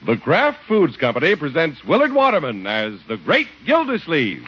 The Kraft Foods Company presents Willard Waterman as the Great Gildersleeve.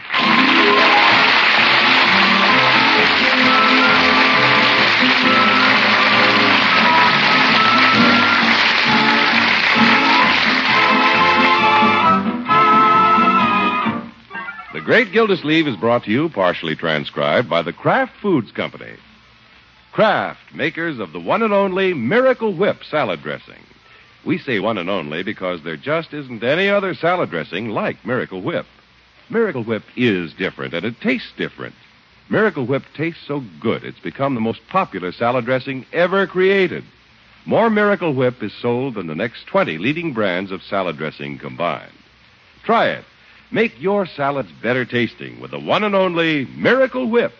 The Great Gildersleeve is brought to you, partially transcribed, by the Kraft Foods Company. Kraft, makers of the one and only Miracle Whip salad dressing. We say one and only because there just isn't any other salad dressing like Miracle Whip. Miracle Whip is different, and it tastes different. Miracle Whip tastes so good, it's become the most popular salad dressing ever created. More Miracle Whip is sold than the next 20 leading brands of salad dressing combined. Try it. Make your salads better tasting with the one and only Miracle Whip.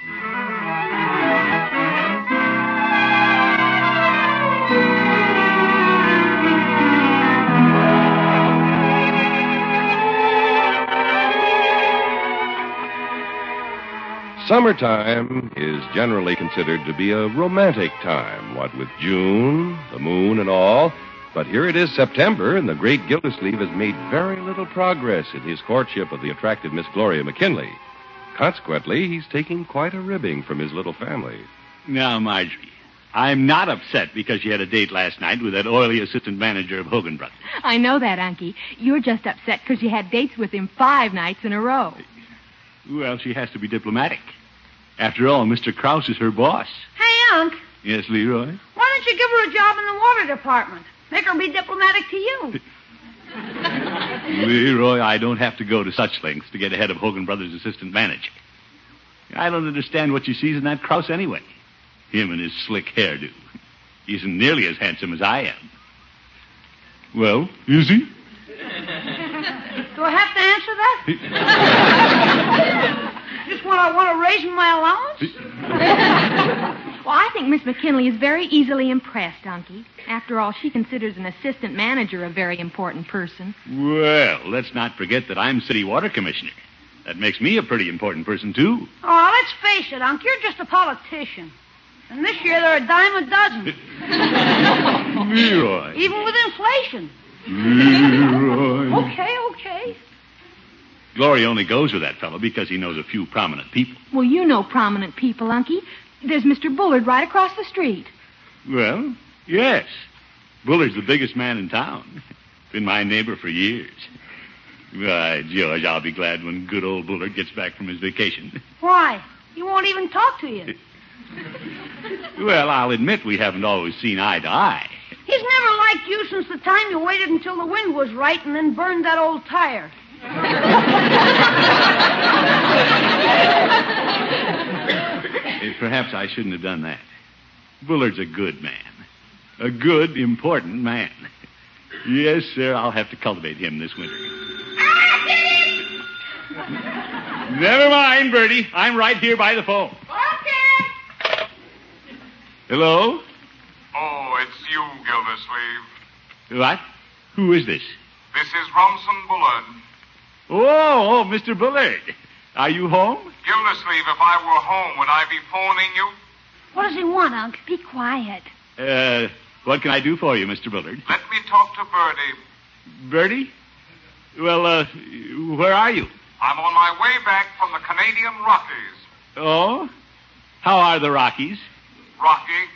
Summertime is generally considered to be a romantic time, what with June, the moon, and all. But here it is September, and the Great Gildersleeve has made very little progress in his courtship of the attractive Miss Gloria McKinley. Consequently, he's taking quite a ribbing from his little family. Now, Marjorie, I'm not upset because you had a date last night with that oily assistant manager of Hogan Brothers. I know that, Unky. You're just upset because you had dates with him 5 nights in a row. Well, she has to be diplomatic. After all, Mr. Krause is her boss. Hey, Unc. Yes, Leroy? Why don't you give her a job in the water department? Make her be diplomatic to you. Leroy, I don't have to go to such lengths to get ahead of Hogan Brothers' assistant manager. I don't understand what she sees in that Krause anyway. Him and his slick hairdo. He isn't nearly as handsome as I am. Well, is he? Do I have to answer that? Just when I want to raise my allowance? Well, I think Miss McKinley is very easily impressed, Unky. After all, she considers an assistant manager a very important person. Well, let's not forget that I'm city water commissioner. That makes me a pretty important person, too. Oh, let's face it, Unc. You're just a politician. And this year they're a dime a dozen. Leroy. Even with inflation. Leroy. Okay. Gloria only goes with that fellow because he knows a few prominent people. Well, you know prominent people, Unky. There's Mr. Bullard right across the street. Well, yes. Bullard's the biggest man in town. Been my neighbor for years. Why, George, I'll be glad when good old Bullard gets back from his vacation. Why? He won't even talk to you. Well, I'll admit we haven't always seen eye to eye. He's never liked you since the time you waited until the wind was right and then burned that old tire. Perhaps I shouldn't have done that. Bullard's a good man. A good, important man. Yes, sir, I'll have to cultivate him this winter. Never mind, Bertie. I'm right here by the phone. Okay. Hello? Oh, it's you, Gildersleeve. What? Who is this? This is Rumson Bullard. Oh, Mr. Bullard. Are you home? Gildersleeve, if I were home, would I be phoning you? What does he want, Unc? Be quiet. What can I do for you, Mr. Bullard? Let me talk to Bertie. Bertie? Well, where are you? I'm on my way back from the Canadian Rockies. Oh? How are the Rockies? Rocky.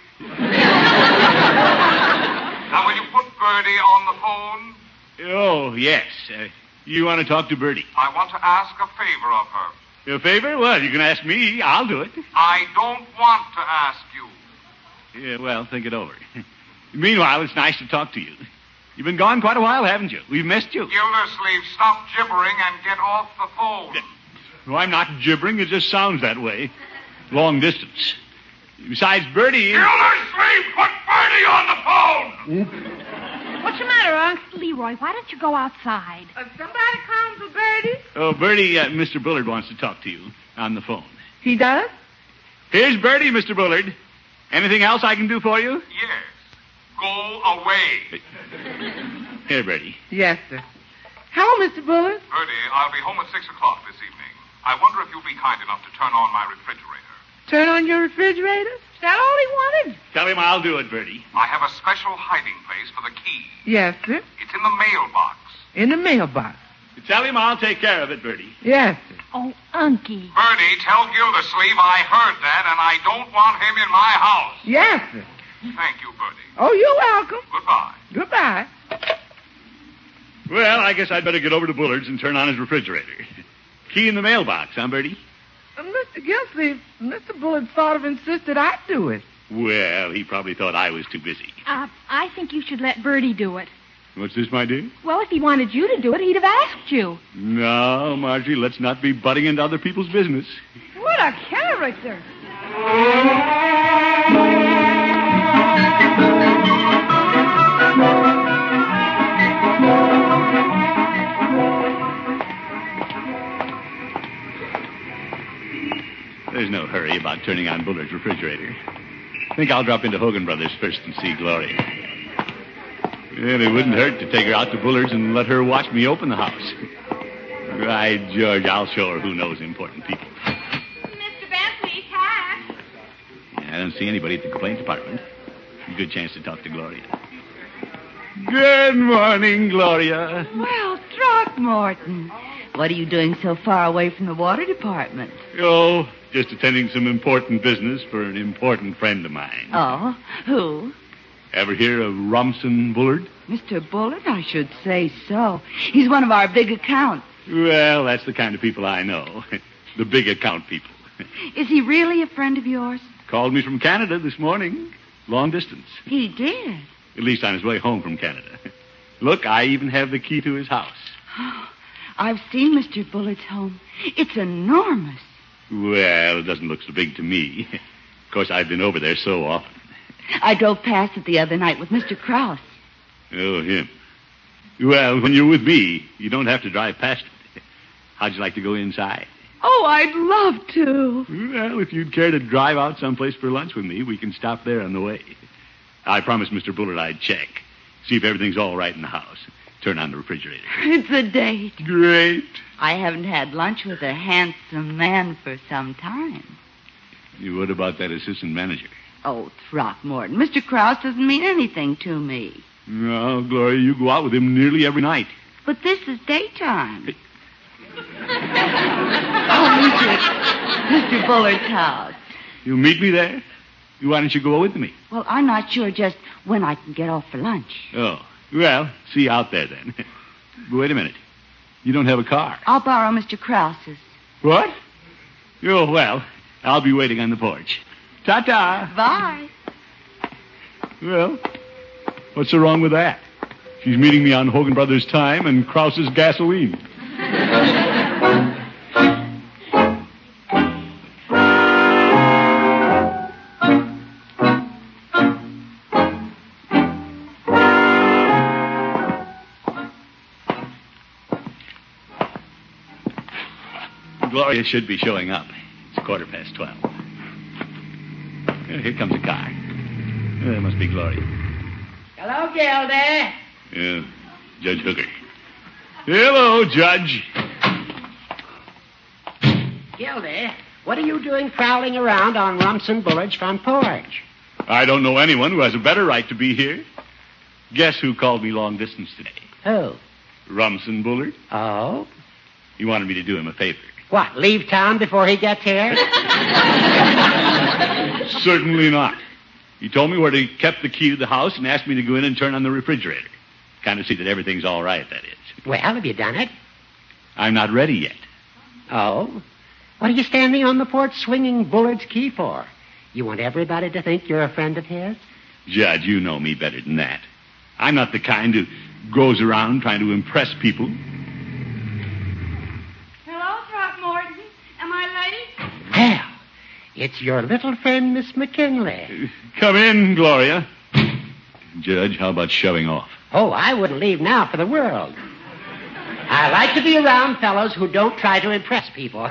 Now, will you put Bertie on the phone? Oh, yes. You want to talk to Bertie? I want to ask a favor of her. A favor? Well, you can ask me. I'll do it. I don't want to ask you. Yeah, well, think it over. Meanwhile, it's nice to talk to you. You've been gone quite a while, haven't you? We've missed you. Gildersleeve, stop gibbering and get off the phone. Well, I'm not gibbering. It just sounds that way. Long distance. Besides, Bertie... Gildersleeve, put Bertie on the phone! What's the matter, Unc? Leroy, why don't you go outside? Somebody come for Bertie? Oh, Bertie, Mr. Bullard wants to talk to you on the phone. He does? Here's Bertie, Mr. Bullard. Anything else I can do for you? Yes. Go away. Here, Bertie. Yes, sir. Hello, Mr. Bullard. Bertie, I'll be home at 6 o'clock this evening. I wonder if you'll be kind enough to turn on my refrigerator. Turn on your refrigerator? Is that all he wanted? Tell him I'll do it, Bertie. I have a special hiding place for the key. Yes, sir. It's in in the mailbox. In the mailbox. Tell him I'll take care of it, Bertie. Yes, sir. Oh, Unky. Bertie, tell Gildersleeve I heard that, and I don't want him in my house. Yes, sir. Thank you, Bertie. Oh, you're welcome. Goodbye. Goodbye. Well, I guess I'd better get over to Bullard's and turn on his refrigerator. Key in the mailbox, huh, Bertie? Mr. Gilsleeve, Mr. Bullard sort of insisted I do it. Well, he probably thought I was too busy. I think you should let Bertie do it. What's this, my dear? Well, if he wanted you to do it, he'd have asked you. No, Marjorie, let's not be butting into other people's business. What a character. There's no hurry about turning on Bullard's refrigerator. I think I'll drop into Hogan Brothers first and see Gloria. And it wouldn't hurt to take her out to Bullard's and let her watch me open the house. Right, George, I'll show her who knows important people. Mr. Bentley, cash. I don't see anybody at the complaint department. Good chance to talk to Gloria. Good morning, Gloria. Well, Throckmorton, what are you doing so far away from the water department? Oh, just attending some important business for an important friend of mine. Oh, who? Ever hear of Rumson Bullard? Mr. Bullard, I should say so. He's one of our big accounts. Well, that's the kind of people I know. The big account people. Is he really a friend of yours? Called me from Canada this morning. Long distance. He did. At least on his way home from Canada. Look, I even have the key to his house. I've seen Mr. Bullard's home. It's enormous. Well, it doesn't look so big to me. Of course, I've been over there so often. I drove past it the other night with Mr. Krause. Oh, him. Well, when you're with me, you don't have to drive past it. How'd you like to go inside? Oh, I'd love to. Well, if you'd care to drive out someplace for lunch with me, we can stop there on the way. I promised Mr. Bullard I'd check. See if everything's all right in the house. Turn on the refrigerator. It's a date. Great. I haven't had lunch with a handsome man for some time. What about that assistant manager? Oh, Throckmorton, Mr. Krause doesn't mean anything to me. No, Gloria, you go out with him nearly every night. But this is daytime. Hey. Mr. Bullard's house. You'll meet me there? Why don't you go with me? Well, I'm not sure just when I can get off for lunch. Oh, well, see you out there then. Wait a minute. You don't have a car. I'll borrow Mr. Krause's. What? Oh, well, I'll be waiting on the porch. Ta-ta. Bye. Well, what's so wrong with that? She's meeting me on Hogan Brothers' time and Krause's gasoline. Gloria should be showing up. It's 12:15. Here comes a car. That must be Gloria. Hello, Gildy. Yeah, Judge Hooker. Hello, Judge. Gildy, what are you doing prowling around on Rumson Bullard's front porch? I don't know anyone who has a better right to be here. Guess who called me long distance today? Who? Rumson Bullard. Oh? He wanted me to do him a favor. What, leave town before he gets here? Certainly not. He told me where he kept the key to the house and asked me to go in and turn on the refrigerator. Kind of see that everything's all right, that is. Well, have you done it? I'm not ready yet. Oh? What are you standing on the porch swinging Bullard's key for? You want everybody to think you're a friend of his? Judge, you know me better than that. I'm not the kind who goes around trying to impress people. Hello, Throckmorton. Am I late? Well, it's your little friend, Miss McKinley. Come in, Gloria. Judge, how about shoving off? Oh, I wouldn't leave now for the world. I like to be around fellows who don't try to impress people.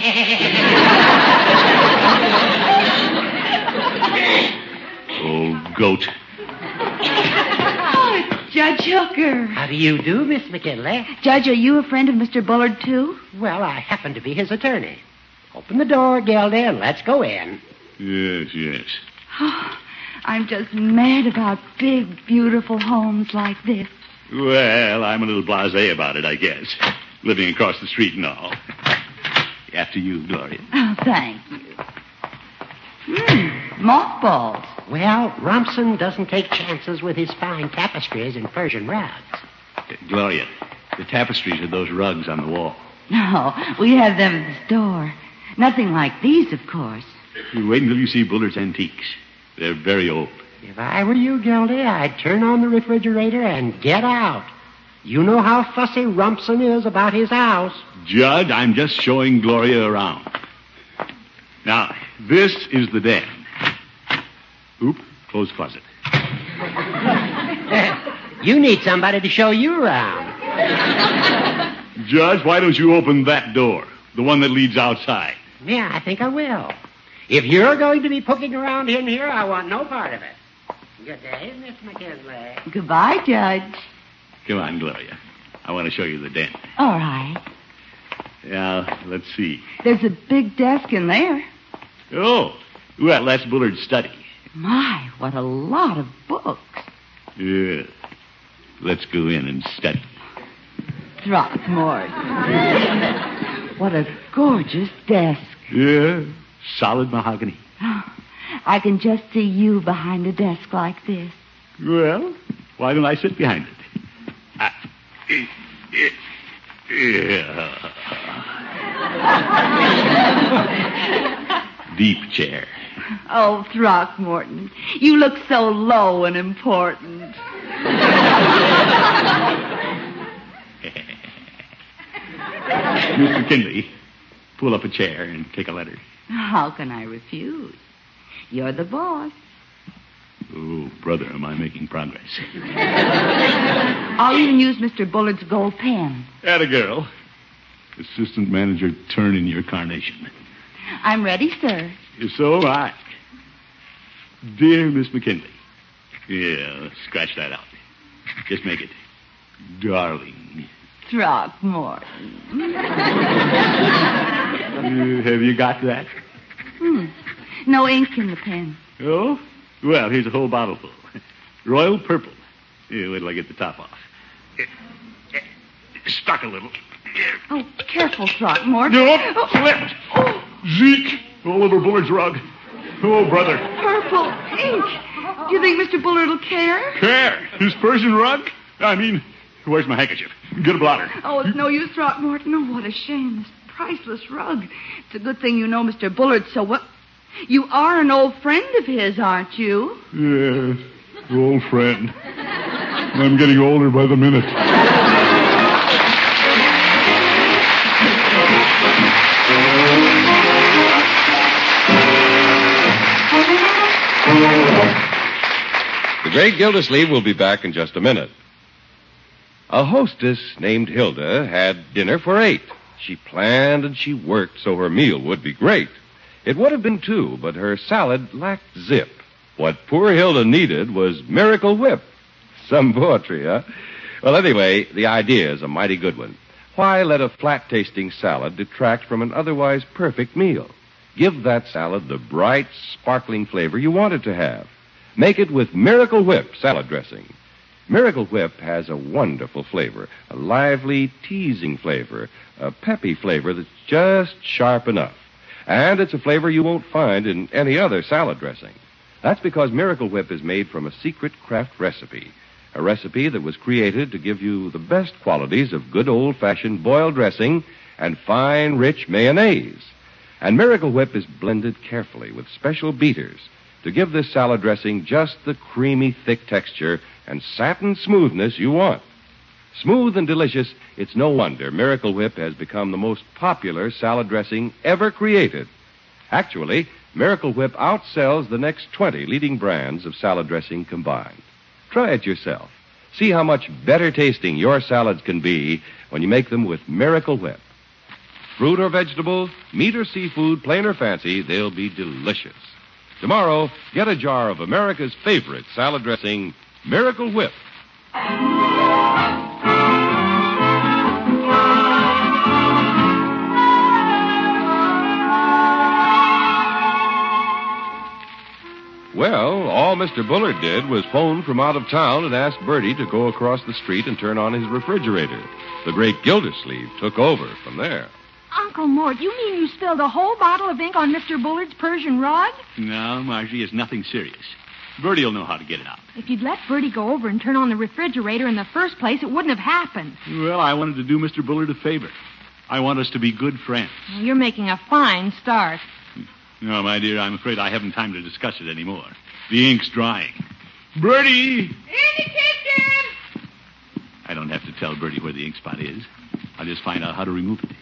Old goat. Oh, it's Judge Hooker. How do you do, Miss McKinley? Judge, are you a friend of Mr. Bullard, too? Well, I happen to be his attorney. Open the door, Gildy, and let's go in. Yes, yes. Oh, I'm just mad about big, beautiful homes like this. Well, I'm a little blasé about it, I guess. Living across the street and all. After you, Gloria. Oh, thank you. Mothballs. Well, Rumson doesn't take chances with his fine tapestries and Persian rugs. Gloria, the tapestries are those rugs on the wall. No, we have them at the store. Nothing like these, of course. You wait until you see Bullard's Antiques. They're very old. If I were you, Gildy, I'd turn on the refrigerator and get out. You know how fussy Rumson is about his house. Judge, I'm just showing Gloria around. Now, this is the den. Oop, closed closet. You need somebody to show you around. Judge, why don't you open that door? The one that leads outside. Yeah, I think I will. If you're going to be poking around in here, I want no part of it. Good day, Miss McKinley. Goodbye, Judge. Come on, Gloria. I want to show you the den. All right. Now, let's see. There's a big desk in there. Oh, well, that's Bullard's study. My, what a lot of books. Yeah. Let's go in and study. Throckmorton. What a gorgeous desk. Yeah, solid mahogany. I can just see you behind a desk like this. Well, why don't I sit behind it? Deep chair. Oh, Throckmorton, you look so low and important. Miss McKinley, pull up a chair and take a letter. How can I refuse? You're the boss. Oh, brother, am I making progress? I'll even use Mr. Bullard's gold pen. Atta girl. Assistant manager, turn in your carnation. I'm ready, sir. So am I. Dear Miss McKinley. Yeah, scratch that out. Just make it darling. Throckmorton. Have you got that? No ink in the pen. Oh? Well, here's a whole bottle full. Royal purple. Here, wait till I get the top off. Stuck a little. Oh, careful, Throckmorton. Nope, slipped. Oh, Zeke, all over Bullard's rug. Oh, brother. purple ink. Do you think Mr. Bullard will care? Care? His Persian rug? I mean, where's my handkerchief? Get a blotter. Oh, it's no use, Throckmorton. Oh, what a shame. This priceless rug. It's a good thing you know Mr. Bullard so well. You are an old friend of his, aren't you? Yes, old friend. I'm getting older by the minute. The great Gildersleeve will be back in just a minute. A hostess named Hilda had dinner for 8. She planned and she worked so her meal would be great. It would have been 2, but her salad lacked zip. What poor Hilda needed was Miracle Whip. Some poetry, huh? Well, anyway, the idea is a mighty good one. Why let a flat-tasting salad detract from an otherwise perfect meal? Give that salad the bright, sparkling flavor you want it to have. Make it with Miracle Whip salad dressing. Miracle Whip has a wonderful flavor, a lively, teasing flavor, a peppy flavor that's just sharp enough. And it's a flavor you won't find in any other salad dressing. That's because Miracle Whip is made from a secret craft recipe, a recipe that was created to give you the best qualities of good old-fashioned boiled dressing and fine, rich mayonnaise. And Miracle Whip is blended carefully with special beaters to give this salad dressing just the creamy, thick texture and satin smoothness you want. Smooth and delicious, it's no wonder Miracle Whip has become the most popular salad dressing ever created. Actually, Miracle Whip outsells the next 20 leading brands of salad dressing combined. Try it yourself. See how much better tasting your salads can be when you make them with Miracle Whip. Fruit or vegetables, meat or seafood, plain or fancy, they'll be delicious. Tomorrow, get a jar of America's favorite salad dressing, Miracle Whip. Well, all Mr. Bullard did was phone from out of town and ask Bertie to go across the street and turn on his refrigerator. The great Gildersleeve took over from there. Uncle Mort, you mean you spilled a whole bottle of ink on Mr. Bullard's Persian rug? No, Margie, it's nothing serious. Bertie will know how to get it out. If you'd let Bertie go over and turn on the refrigerator in the first place, it wouldn't have happened. Well, I wanted to do Mr. Bullard a favor. I want us to be good friends. Well, you're making a fine start. No, my dear, I'm afraid I haven't time to discuss it anymore. The ink's drying. Bertie! In the kitchen! I don't have to tell Bertie where the ink spot is. I'll just find out how to remove it.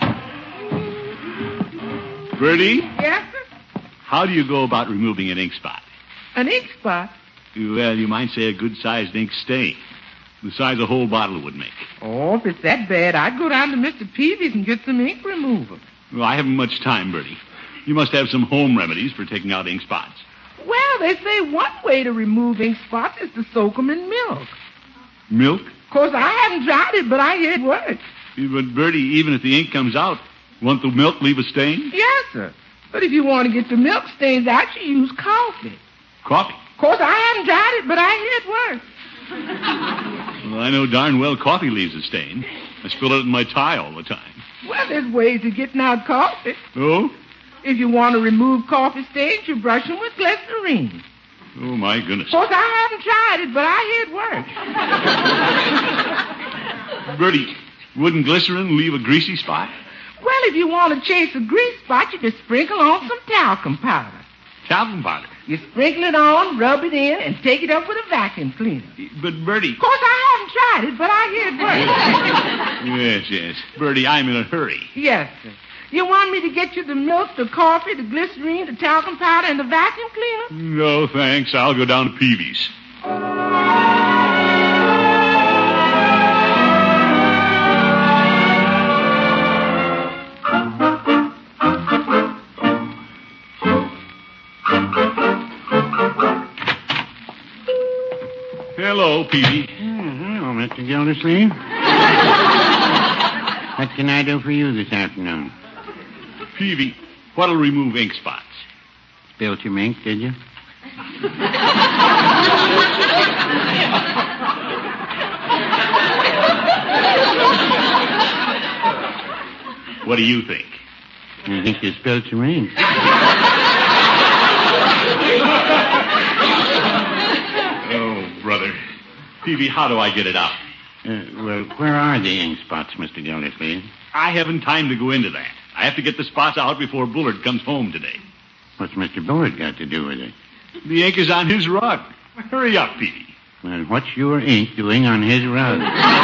Bertie? Yes, sir? How do you go about removing an ink spot? An ink spot? Well, you might say a good-sized ink stain. The size a whole bottle would make. Oh, if it's that bad, I'd go down to Mr. Peavy's and get some ink remover. Well, I haven't much time, Bertie. You must have some home remedies for taking out ink spots. Well, they say one way to remove ink spots is to soak them in milk. Milk? Of course, I haven't tried it, but I hear it works. But, Bertie, even if the ink comes out, won't the milk leave a stain? Yes, sir. But if you want to get the milk stains out, you use coffee. Coffee? Of course, I haven't tried it, but I hear it works. Well, I know darn well coffee leaves a stain. I spill it in my tie all the time. Well, there's ways of getting out coffee. Oh? If you want to remove coffee stains, you brush them with glycerine. Oh, my goodness. Of course, I haven't tried it, but I hear it works. Bertie, wouldn't glycerin leave a greasy spot? Well, if you want to chase a grease spot, you just sprinkle on some talcum powder. Talcum powder? You sprinkle it on, rub it in, and take it up with a vacuum cleaner. But, Bertie... Of course, I haven't tried it, but I hear it works. Yes. Bertie, I'm in a hurry. Yes, sir. You want me to get you the milk, the coffee, the glycerine, the talcum powder, and the vacuum cleaner? No, thanks. I'll go down to Peavy's. Hello, Peavy. Hello, Mr. Gildersleeve. What can I do for you this afternoon? Peavy, what'll remove ink spots? Spilt your ink, did you? What do you think? I think you spilled your ink. Oh, brother. Peavy, how do I get it out? Well, where are the ink spots, Mr. Gildersleeve? I haven't time to go into that. I have to get the spots out before Bullard comes home today. What's Mr. Bullard got to do with it? The ink is on his rug. Hurry up, Peavy. Well, what's your ink doing on his rug?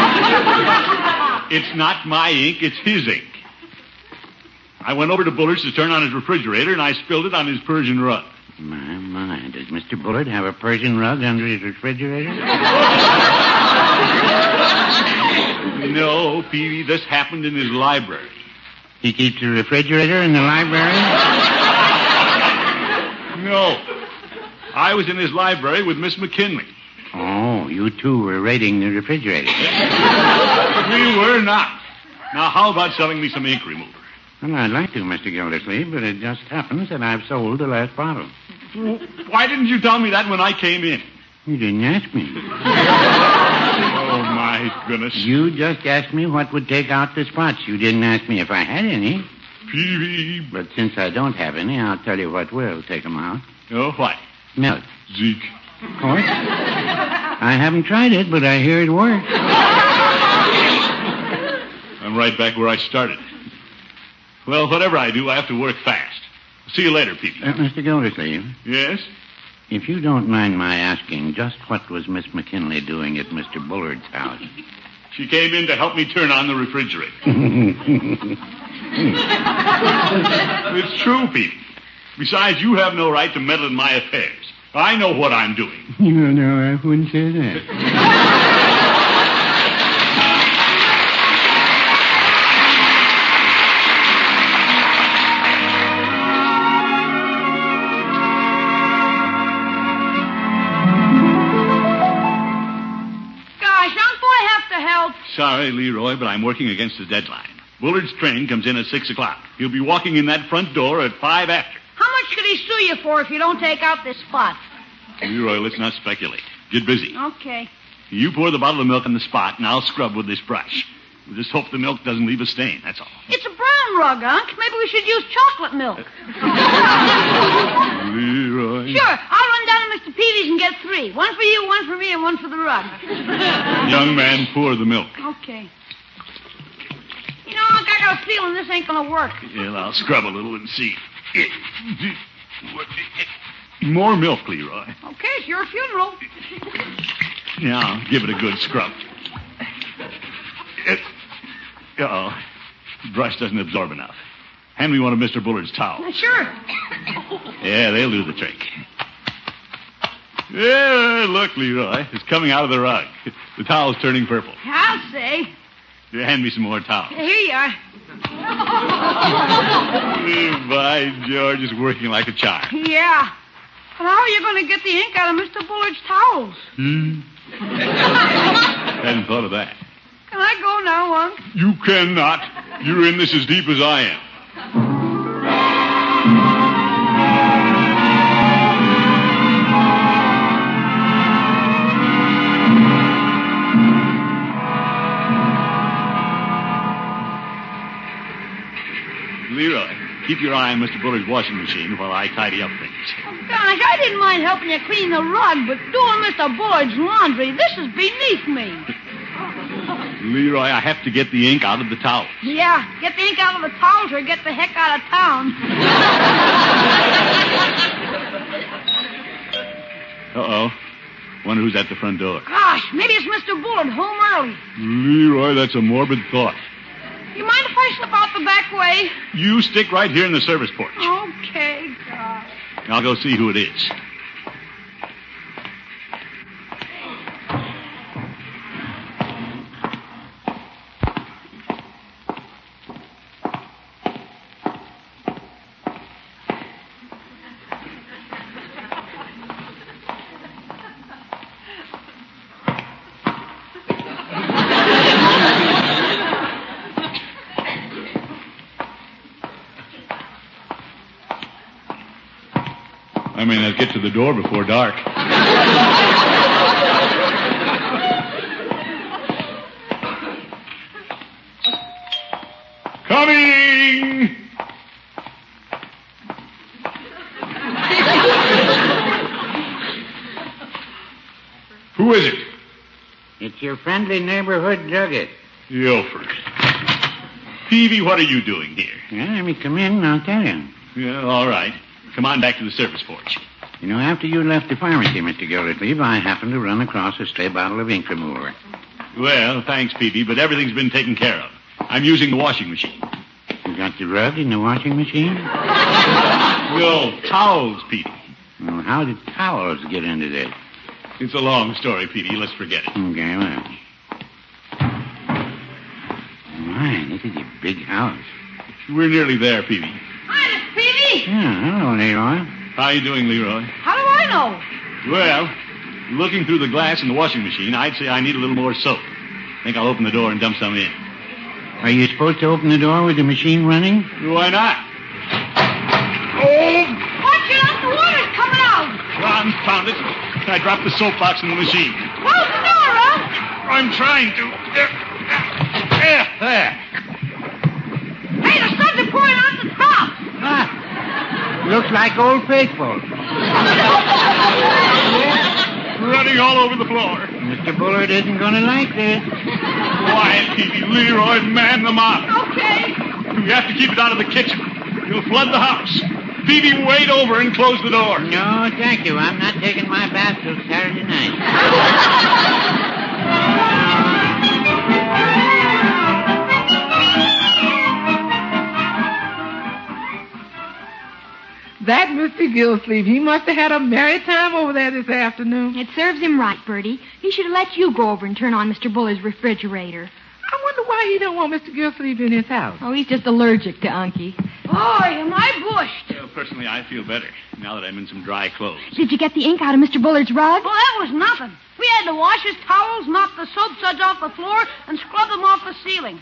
It's not my ink, it's his ink. I went over to Bullard's to turn on his refrigerator, and I spilled it on his Persian rug. My. Does Mr. Bullard have a Persian rug under his refrigerator? No, Peavy, this happened in his library. He keeps the refrigerator in the library? No. I was in his library with Miss McKinley. Oh, you two were raiding the refrigerator. We were not. Now, how about selling me some ink remover? Well, I'd like to, Mr. Gildersleeve, but it just happens that I've sold the last bottle. Why didn't you tell me that when I came in? You didn't ask me. Oh, my goodness. You just asked me what would take out the spots. You didn't ask me if I had any. Peavy. But since I don't have any, I'll tell you what will take them out. Oh, what? Milk. Zeke. Of course. I haven't tried it, but I hear it works. I'm right back where I started. Well, whatever I do, I have to work fast. See you later, Peavy. Mr. Gildersleeve. Yes? If you don't mind my asking, just what was Miss McKinley doing at Mr. Bullard's house? She came in to help me turn on the refrigerator. It's true, Peavy. Besides, you have no right to meddle in my affairs. I know what I'm doing. No, I wouldn't say that. Sorry, Leroy, but I'm working against the deadline. Bullard's train comes in at 6 o'clock. He'll be walking in that front door at 5 after. How much could he sue you for if you don't take out this spot? Leroy, let's not speculate. Get busy. Okay. You pour the bottle of milk on the spot, and I'll scrub with this brush. We'll just hope the milk doesn't leave a stain, that's all. It's a brown rug, Unc. Maybe we should use chocolate milk. Leroy. Sure. I'll run down to Mr. Peavy's and get 3. One for you, one for me, and one for the rug. Young man, pour the milk. Okay. You know, Unc, I got a feeling this ain't gonna work. Well, I'll scrub a little and see. More milk, Leroy. Okay, it's your funeral. Now, give it a good scrub. Uh-oh. The brush doesn't absorb enough. Hand me one of Mr. Bullard's towels. Sure. Yeah, they'll do the trick. Yeah, look, Leroy. It's coming out of the rug. The towel's turning purple. I'll say. Yeah, hand me some more towels. Here you are. By George, it's working like a charm. Yeah. But how are you going to get the ink out of Mr. Bullard's towels? Hadn't thought of that. Can I go now, Unc? You cannot. You're in this as deep as I am. Leroy, keep your eye on Mr. Bullard's washing machine while I tidy up things. Oh, gosh, I didn't mind helping you clean the rug, but doing Mr. Bullard's laundry, this is beneath me. Leroy, I have to get the ink out of the towels. Yeah, get the ink out of the towels or get the heck out of town. Uh-oh. Wonder who's at the front door. Gosh, maybe it's Mr. Bullard home early. Leroy, that's a morbid thought. You mind if I slip out the back way? You stick right here in the service porch. Okay, gosh. I'll go see who it is. I may not get to the door before dark. Coming! Who is it? It's your friendly neighborhood druggist. Ilford. Peavy, what are you doing here? Yeah, let me come in and I'll tell you. Yeah, all right. Come on back to the service porch. You know, after you left the pharmacy, Mr. Gildersleeve, I happened to run across a stray bottle of ink remover. Well, thanks, Peavy, but everything's been taken care of. I'm using the washing machine. You got the rug in the washing machine? No, towels, Peavy. Well, how did towels get into this? It's a long story, Peavy. Let's forget it. Okay, well. My, this is a big house. We're nearly there, Peavy. Hi, Miss Peavy. Yeah, hello, Leroy. How you doing, Leroy? How do I know? Well, looking through the glass in the washing machine, I'd say I need a little more soap. Think I'll open the door and dump some in. Are you supposed to open the door with the machine running? Why not? Oh! Watch it out, the water's coming out. Confound it. I dropped the soap box in the machine. Close the door, huh? I'm trying to. There. Hey, the suds are pouring out the top. Ah, looks like Old Faithful. Running all over the floor. Mr. Bullard isn't going to like this. Quiet, Peavy. Leroy, man the mop. Okay. We have to keep it out of the kitchen. It'll flood the house. Peavy, wade over and close the door. No, thank you. I'm not taking my bath till Saturday night. That Mr. Gilsleeve, he must have had a merry time over there this afternoon. It serves him right, Bertie. He should have let you go over and turn on Mr. Bullard's refrigerator. I wonder why he don't want Mr. Gilsleeve in his house. Oh, he's just allergic to Unky. Boy, am I bushed. Well, personally, I feel better now that I'm in some dry clothes. Did you get the ink out of Mr. Bullard's rug? Well, that was nothing. We had to wash his towels, knock the soap suds off the floor, and scrub them off the ceiling.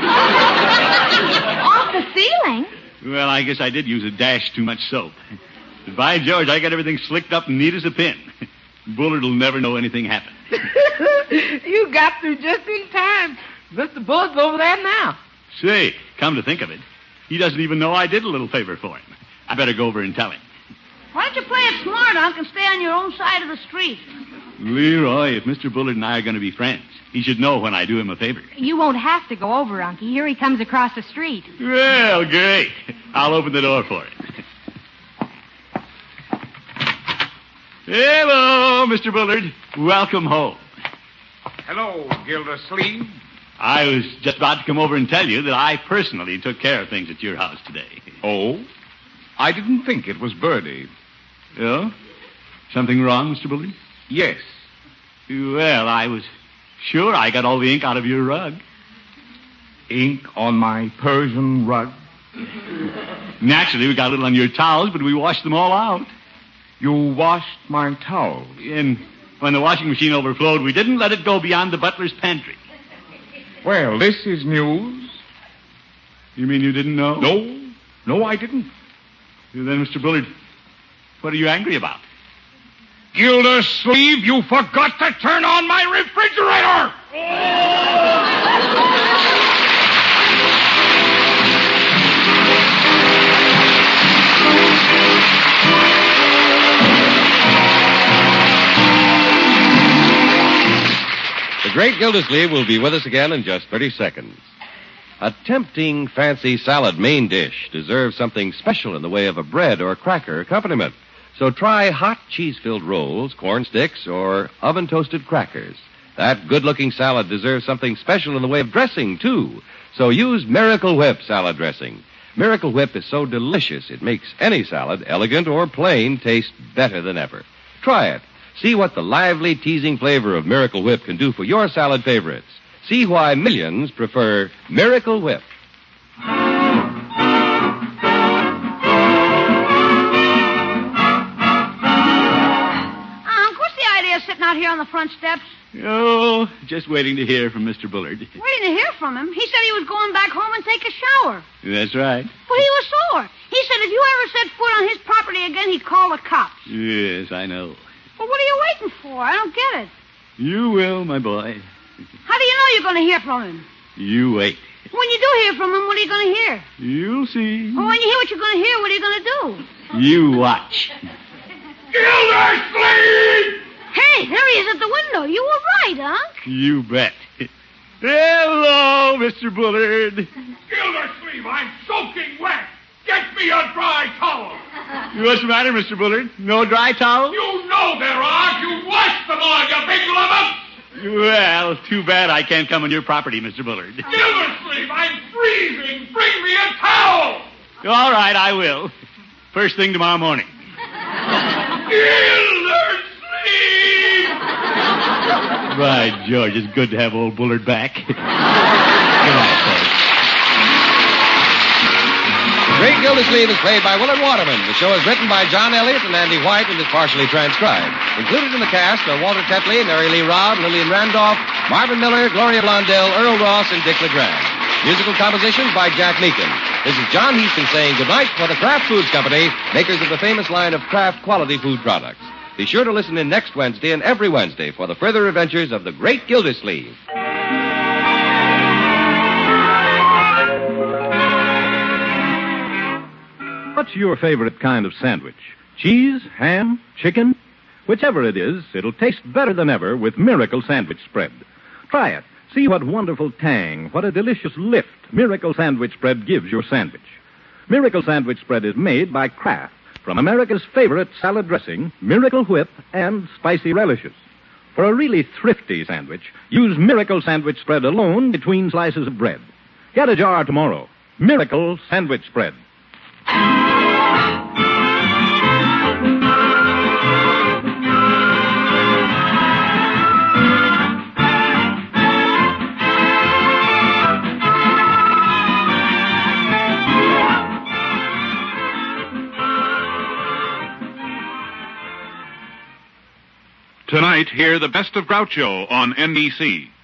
Off the ceiling? Well, I guess I did use a dash too much soap. But by George, I got everything slicked up and neat as a pin. Bullard will never know anything happened. You got through just in time. Mr. Bullard's over there now. Say, come to think of it, he doesn't even know I did a little favor for him. I better go over and tell him. Why don't you play it smart, Unc, and stay on your own side of the street? Leroy, if Mr. Bullard and I are going to be friends, he should know when I do him a favor. You won't have to go over, Unky. Here he comes across the street. Well, great. I'll open the door for him. Hello, Mr. Bullard. Welcome home. Hello, Gildersleeve. I was just about to come over and tell you that I personally took care of things at your house today. Oh? I didn't think it was Birdie. Oh? Something wrong, Mr. Bullard? Yes. Well, I was sure I got all the ink out of your rug. Ink on my Persian rug? Naturally, we got a little on your towels, but we washed them all out. You washed my towels? And when the washing machine overflowed, we didn't let it go beyond the butler's pantry. Well, this is news. You mean you didn't know? No, I didn't. Then, Mr. Bullard, what are you angry about? Gildersleeve, you forgot to turn on my refrigerator! The great Gildersleeve will be with us again in just 30 seconds. A tempting, fancy salad main dish deserves something special in the way of a bread or cracker accompaniment. So try hot cheese-filled rolls, corn sticks, or oven-toasted crackers. That good-looking salad deserves something special in the way of dressing, too. So use Miracle Whip salad dressing. Miracle Whip is so delicious it makes any salad, elegant or plain, taste better than ever. Try it. See what the lively, teasing flavor of Miracle Whip can do for your salad favorites. See why millions prefer Miracle Whip. What's the idea of sitting out here on the front steps? Oh, just waiting to hear from Mr. Bullard. Waiting to hear from him? He said he was going back home and take a shower. That's right. Well, he was sore. He said if you ever set foot on his property again, he'd call the cops. Yes, I know. Well, what are you waiting for? I don't get it. You will, my boy. How do you know you're going to hear from him? You wait. When you do hear from him, what are you going to hear? You'll see. Well, when you hear what you're going to hear, what are you going to do? You watch. Gildersleeve! Hey, there he is at the window. You were right, Unc. You bet. Hello, Mr. Bullard. Gildersleeve, I'm soaking wet. Get me a dry towel. What's the matter, Mr. Bullard? No dry towel? You know there are. You washed them all, you big lummox. Well, too bad I can't come on your property, Mr. Bullard. Gildersleeve, I'm freezing. Bring me a towel. All right, I will. First thing tomorrow morning. Gildersleeve! By George, it's good to have old Bullard back. Good night, folks. Great Gildersleeve is played by Willard Waterman. The show is written by John Elliott and Andy White and is partially transcribed. Included in the cast are Walter Tetley, Mary Lee Robb, Lillian Randolph, Marvin Miller, Gloria Blondell, Earl Ross, and Dick LeGrand. Musical compositions by Jack Meakin. This is John Heaston saying goodnight for the Kraft Foods Company, makers of the famous line of Kraft quality food products. Be sure to listen in next Wednesday and every Wednesday for the further adventures of the great Gildersleeve. What's your favorite kind of sandwich? Cheese, ham, chicken? Whichever it is, it'll taste better than ever with Miracle Sandwich Spread. Try it. See what wonderful tang, what a delicious lift Miracle Sandwich Spread gives your sandwich. Miracle Sandwich Spread is made by Kraft from America's favorite salad dressing, Miracle Whip, and spicy relishes. For a really thrifty sandwich, use Miracle Sandwich Spread alone between slices of bread. Get a jar tomorrow. Miracle Sandwich Spread. Tonight, hear the best of Groucho on NBC.